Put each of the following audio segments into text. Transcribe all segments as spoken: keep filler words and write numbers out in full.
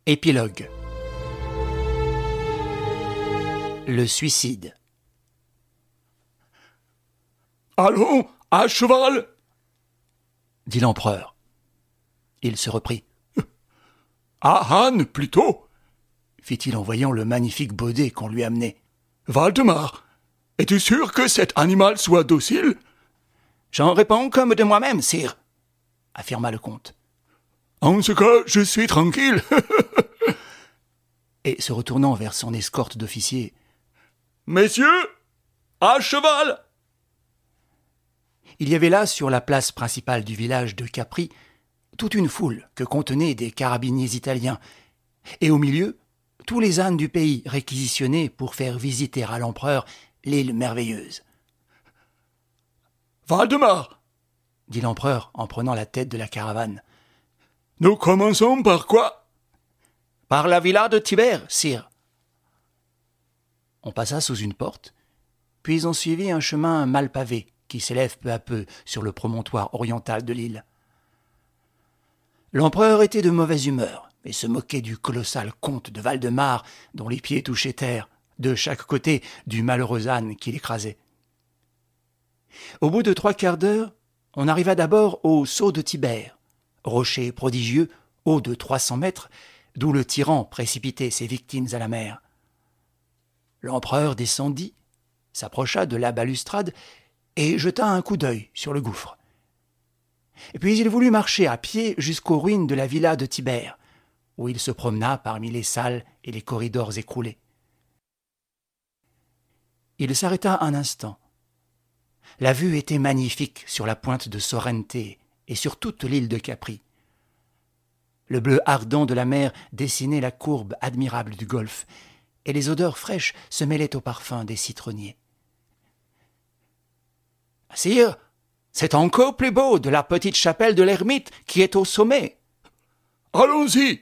Épilogue. Le suicide. « Allons, à cheval !» dit l'empereur. Il se reprit. « À âne, plutôt !» fit-il en voyant le magnifique baudet qu'on lui amenait. « Valdemar, es-tu sûr que cet animal soit docile ?»« J'en réponds comme de moi-même, sire, » affirma le comte. « En ce cas, je suis tranquille. » Et se retournant vers son escorte d'officiers. « Messieurs, à cheval !» Il y avait là, sur la place principale du village de Capri, toute une foule que contenaient des carabiniers italiens, et au milieu, tous les ânes du pays réquisitionnés pour faire visiter à l'empereur l'île merveilleuse. « Valdemar !» dit l'empereur en prenant la tête de la caravane. « Nous commençons par quoi ?»« Par la villa de Tibère, sire. » On passa sous une porte, puis on suivit un chemin mal pavé qui s'élève peu à peu sur le promontoire oriental de l'île. L'empereur était de mauvaise humeur et se moquait du colossal comte de Valdemar dont les pieds touchaient terre, de chaque côté du malheureux âne qui l'écrasait. Au bout de trois quarts d'heure, on arriva d'abord au saut de Tibère, rocher prodigieux, haut de trois cents mètres, d'où le tyran précipitait ses victimes à la mer. L'empereur descendit, s'approcha de la balustrade et jeta un coup d'œil sur le gouffre. Et puis il voulut marcher à pied jusqu'aux ruines de la villa de Tibère, où il se promena parmi les salles et les corridors écroulés. Il s'arrêta un instant. La vue était magnifique sur la pointe de Sorrente et sur toute l'île de Capri. Le bleu ardent de la mer dessinait la courbe admirable du golfe, et les odeurs fraîches se mêlaient au parfum des citronniers. « Sire, c'est encore plus beau de la petite chapelle de l'ermite qui est au sommet. »« Allons-y !»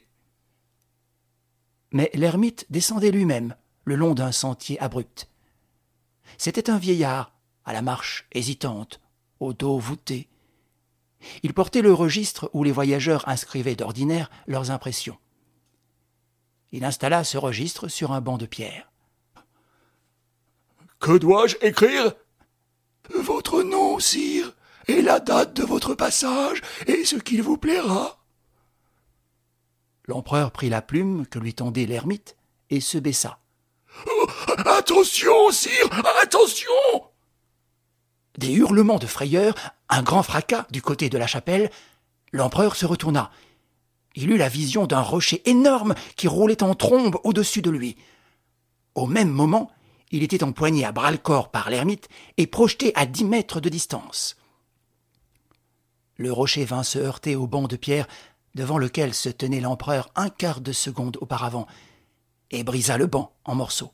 Mais l'ermite descendait lui-même, le long d'un sentier abrupt. C'était un vieillard, à la marche hésitante, au dos voûté. Il portait le registre où les voyageurs inscrivaient d'ordinaire leurs impressions. Il installa ce registre sur un banc de pierre. « Que dois-je écrire ?»« Votre nom, sire, et la date de votre passage, et ce qu'il vous plaira. » L'empereur prit la plume que lui tendait l'ermite et se baissa. Oh, « Attention, sire, attention !» Des hurlements de frayeur, un grand fracas du côté de la chapelle, l'empereur se retourna. Il eut la vision d'un rocher énorme qui roulait en trombe au-dessus de lui. Au même moment, il était empoigné à bras-le-corps par l'ermite et projeté à dix mètres de distance. Le rocher vint se heurter au banc de pierre devant lequel se tenait l'empereur un quart de seconde auparavant et brisa le banc en morceaux.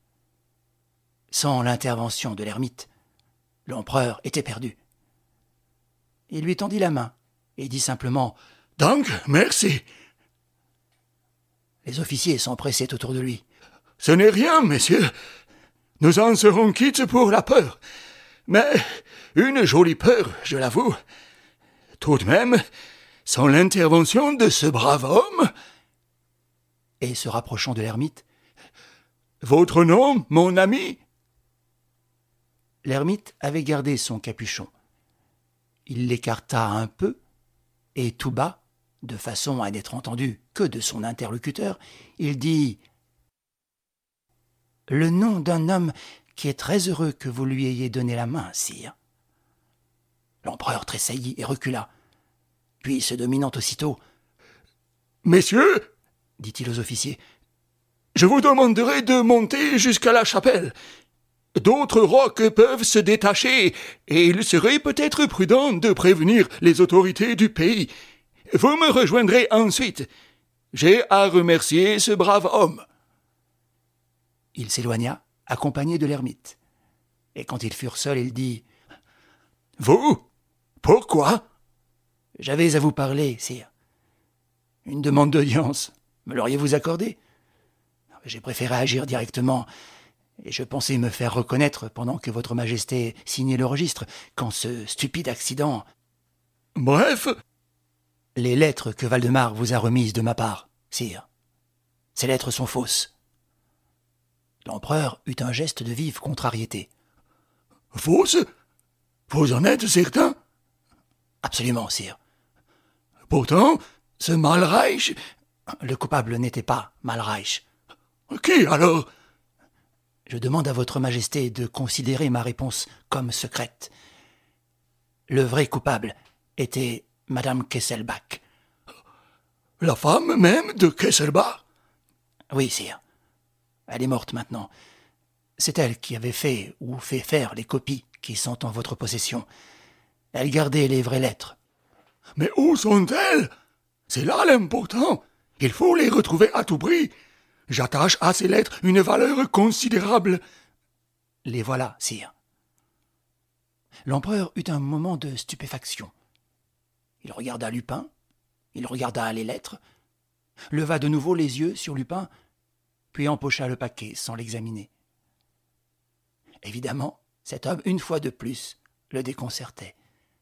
Sans l'intervention de l'ermite, l'empereur était perdu. Il lui tendit la main et dit simplement « Donc, merci !» Les officiers s'empressaient autour de lui. « Ce n'est rien, messieurs. Nous en serons quittes pour la peur. Mais une jolie peur, je l'avoue. Tout de même, sans l'intervention de ce brave homme... » Et se rapprochant de l'ermite, « Votre nom, mon ami ?» L'ermite avait gardé son capuchon. Il l'écarta un peu, et tout bas, de façon à n'être entendu que de son interlocuteur, il dit « Le nom d'un homme qui est très heureux que vous lui ayez donné la main, sire. » L'empereur tressaillit et recula. Puis, se dominant aussitôt, « Messieurs, dit-il aux officiers, je vous demanderai de monter jusqu'à la chapelle. D'autres rocs peuvent se détacher, et il serait peut-être prudent de prévenir les autorités du pays. Vous me rejoindrez ensuite. J'ai à remercier ce brave homme. » Il s'éloigna, accompagné de l'ermite. Et quand ils furent seuls, il dit « Vous ? Pourquoi ?»« J'avais à vous parler, sire. Une demande d'audience. Me l'auriez-vous accordée ? J'ai préféré agir directement, et je pensais me faire reconnaître pendant que votre majesté signait le registre, quand ce stupide accident... » Bref, les lettres que Valdemar vous a remises de ma part, sire. Ces lettres sont fausses. » L'empereur eut un geste de vive contrariété. « Fausses ? Vous en êtes certain ? » ?»« Absolument, sire. »« Pourtant, ce Malreich... » »« Le coupable n'était pas Malreich. »« Qui alors ?»« Je demande à votre majesté de considérer ma réponse comme secrète. Le vrai coupable était Madame Kesselbach. »« La femme même de Kesselbach ?»« Oui, sire. Elle est morte maintenant. C'est elle qui avait fait ou fait faire les copies qui sont en votre possession. Elle gardait les vraies lettres. »« Mais où sont-elles ? C'est là l'important. Il faut les retrouver à tout prix. J'attache à ces lettres une valeur considérable. »« Les voilà, sire. » L'empereur eut un moment de stupéfaction. Il regarda Lupin, il regarda les lettres, leva de nouveau les yeux sur Lupin, puis empocha le paquet sans l'examiner. Évidemment, cet homme, une fois de plus, le déconcertait.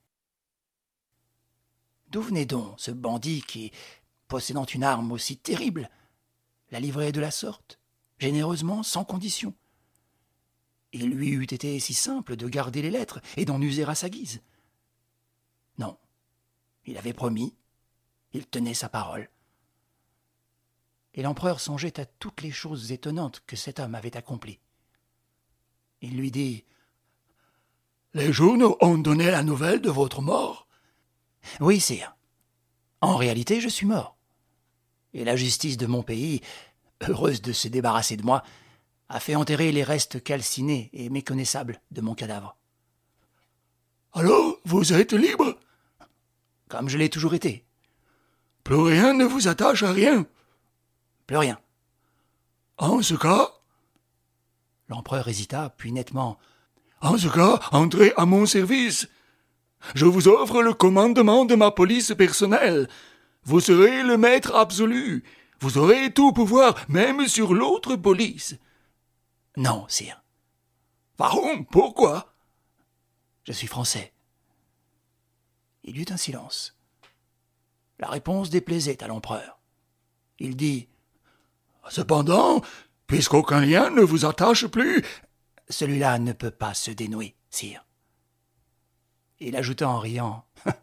D'où venait donc ce bandit qui, possédant une arme aussi terrible, la livrait de la sorte, généreusement, sans condition? Il lui eût été si simple de garder les lettres et d'en user à sa guise. Non, il avait promis, il tenait sa parole. Et l'empereur songeait à toutes les choses étonnantes que cet homme avait accomplies. Il lui dit « Les journaux ont donné la nouvelle de votre mort ?»« Oui, sire. En réalité, je suis mort. Et la justice de mon pays, heureuse de se débarrasser de moi, a fait enterrer les restes calcinés et méconnaissables de mon cadavre. »« Alors, vous êtes libre ?»« Comme je l'ai toujours été. »« Plus rien ne vous attache à rien ?»« Plus rien. »« En ce cas... » L'empereur hésita, puis nettement... « En ce cas, entrez à mon service. Je vous offre le commandement de ma police personnelle. Vous serez le maître absolu. Vous aurez tout pouvoir, même sur l'autre police. »« Non, sire. »« Varon, pourquoi ?»« Je suis français. » Il y eut un silence. La réponse déplaisait à l'empereur. Il dit « Cependant, puisqu'aucun lien ne vous attache plus... » « Celui-là ne peut pas se dénouer, sire. » Il ajouta en riant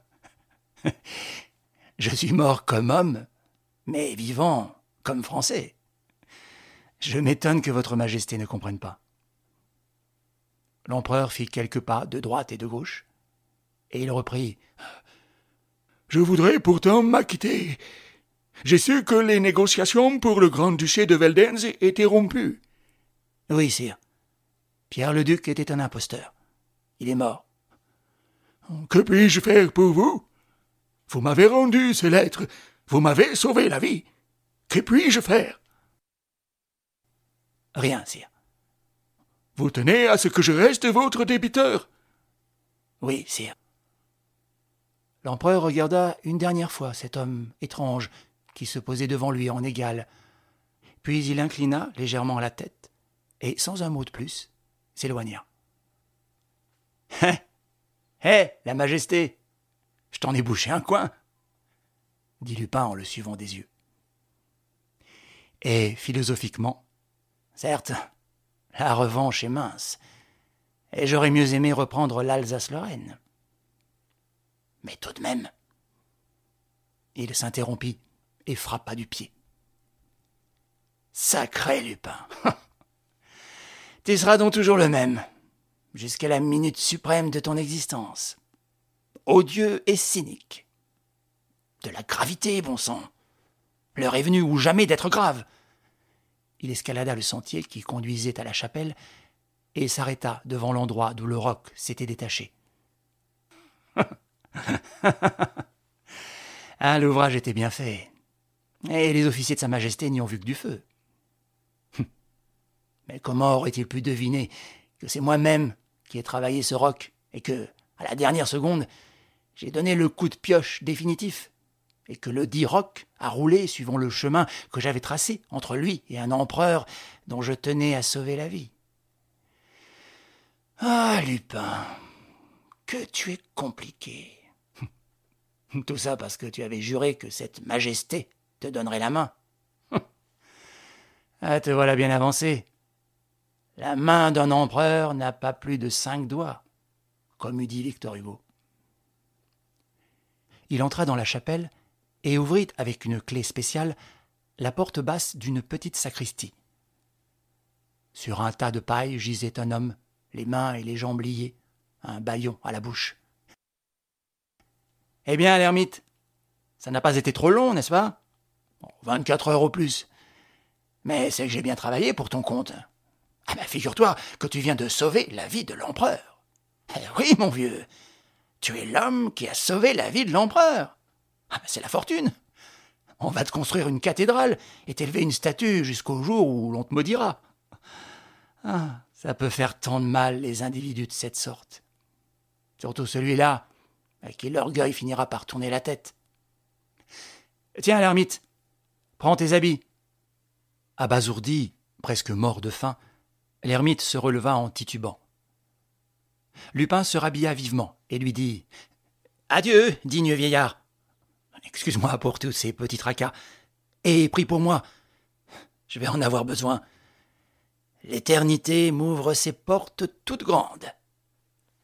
« Je suis mort comme homme, mais vivant comme français. Je m'étonne que votre majesté ne comprenne pas. » L'empereur fit quelques pas de droite et de gauche, et il reprit « Je voudrais pourtant m'acquitter. J'ai su que les négociations pour le grand-duché de Veldenz étaient rompues. »« Oui, sire. Pierre-le-Duc était un imposteur. Il est mort. »« Que puis-je faire pour vous ? Vous m'avez rendu ces lettres. Vous m'avez sauvé la vie. Que puis-je faire ? » ?»« Rien, sire. »« Vous tenez à ce que je reste votre débiteur ? » ?»« Oui, sire. » L'empereur regarda une dernière fois cet homme étrange qui se posait devant lui en égal. Puis il inclina légèrement la tête et, sans un mot de plus, s'éloigna. « Hé, hé, la majesté, je t'en ai bouché un coin !» dit Lupin en le suivant des yeux. Et philosophiquement, « Certes, la revanche est mince, et j'aurais mieux aimé reprendre l'Alsace-Lorraine. Mais tout de même... » Il s'interrompit et frappa du pied. « Sacré Lupin ! Tu seras donc toujours le même, jusqu'à la minute suprême de ton existence. Odieux et cynique. De la gravité, bon sang. L'heure est venue ou jamais d'être grave. » Il escalada le sentier qui conduisait à la chapelle et s'arrêta devant l'endroit d'où le roc s'était détaché. Ah, l'ouvrage était bien fait. Et les officiers de Sa Majesté n'y ont vu que du feu. Mais comment aurait-il pu deviner que c'est moi-même qui ai travaillé ce roc et que, à la dernière seconde, j'ai donné le coup de pioche définitif et que le dit roc a roulé suivant le chemin que j'avais tracé entre lui et un empereur dont je tenais à sauver la vie. Ah, Lupin, que tu es compliqué. Tout ça parce que tu avais juré que cette majesté te donnerait la main. Ah, te voilà bien avancé. La main d'un empereur n'a pas plus de cinq doigts, comme eût dit Victor Hugo. Il entra dans la chapelle et ouvrit avec une clé spéciale la porte basse d'une petite sacristie. Sur un tas de paille gisait un homme, les mains et les jambes liées, un bâillon à la bouche. « Eh bien, l'ermite, ça n'a pas été trop long, n'est-ce pas ? Bon, vingt-quatre heures au plus. Mais c'est que j'ai bien travaillé pour ton compte. Ah ben, figure-toi que tu viens de sauver la vie de l'empereur. Eh oui, mon vieux, tu es l'homme qui a sauvé la vie de l'empereur. Ah ben, c'est la fortune. On va te construire une cathédrale et t'élever une statue jusqu'au jour où l'on te maudira. Ah, ça peut faire tant de mal, les individus de cette sorte. Surtout celui-là, à qui l'orgueil finira par tourner la tête. Tiens, l'ermite, prends tes habits. Abasourdi, presque mort de faim, l'ermite se releva en titubant. Lupin se rhabilla vivement et lui dit « Adieu, digne vieillard. Excuse-moi pour tous ces petits tracas. Et prie pour moi. Je vais en avoir besoin. L'éternité m'ouvre ses portes toutes grandes. Adieu !»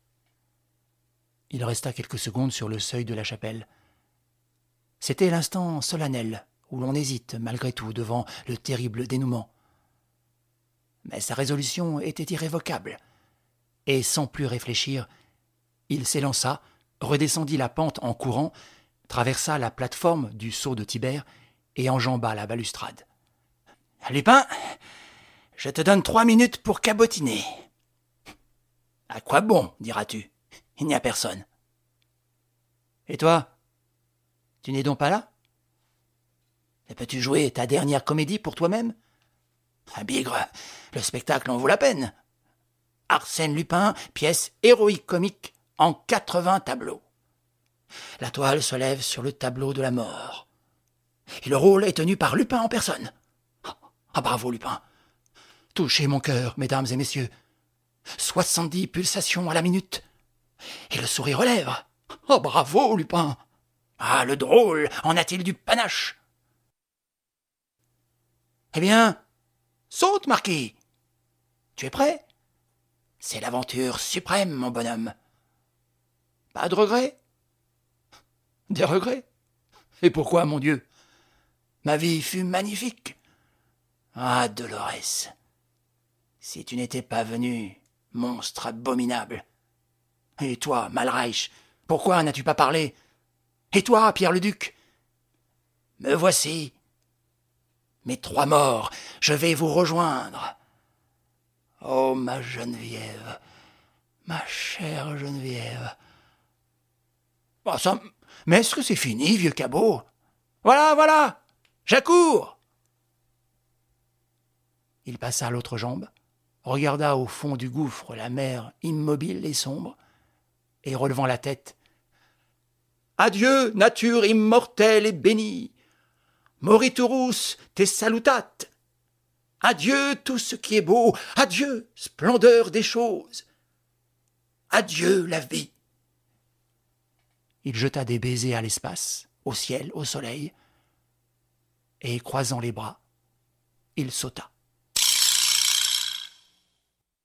Il resta quelques secondes sur le seuil de la chapelle. C'était l'instant solennel où l'on hésite malgré tout devant le terrible dénouement. Mais sa résolution était irrévocable, et sans plus réfléchir, il s'élança, redescendit la pente en courant, traversa la plate-forme du sceau de Tibère et enjamba la balustrade. « Lupin, je te donne trois minutes pour cabotiner. »« À quoi bon, diras-tu ? Il n'y a personne. »« Et toi, tu n'es donc pas là ? Et peux-tu jouer ta dernière comédie pour toi-même ? Ah, bigre, le spectacle en vaut la peine. Arsène Lupin, pièce héroïque comique en quatre-vingts tableaux. La toile se lève sur le tableau de la mort. Et le rôle est tenu par Lupin en personne. Ah, bravo, Lupin. Touchez mon cœur, mesdames et messieurs. Soixante-dix pulsations à la minute. Et le sourire aux lèvres. Oh, bravo, Lupin. Ah, le drôle en a-t-il du panache. Eh bien, saute, Marquis. Tu es prêt ? C'est l'aventure suprême, mon bonhomme. Pas de regrets ? Des regrets ? Et pourquoi, mon Dieu ? Ma vie fut magnifique. Ah, Dolores, si tu n'étais pas venu, monstre abominable. Et toi, Malreich, pourquoi n'as-tu pas parlé ? Et toi, Pierre-le-Duc ? Me voici. Mes trois morts, je vais vous rejoindre. Oh, ma Geneviève, ma chère Geneviève. Oh, ça, mais est-ce que c'est fini, vieux cabot ? Voilà, voilà, j'accours. Il passa l'autre jambe, regarda au fond du gouffre la mer immobile et sombre, et relevant la tête. Adieu, nature immortelle et bénie. Moriturus te salutat. Adieu tout ce qui est beau, adieu splendeur des choses. Adieu la vie. Il jeta des baisers à l'espace, au ciel, au soleil, et croisant les bras, il sauta.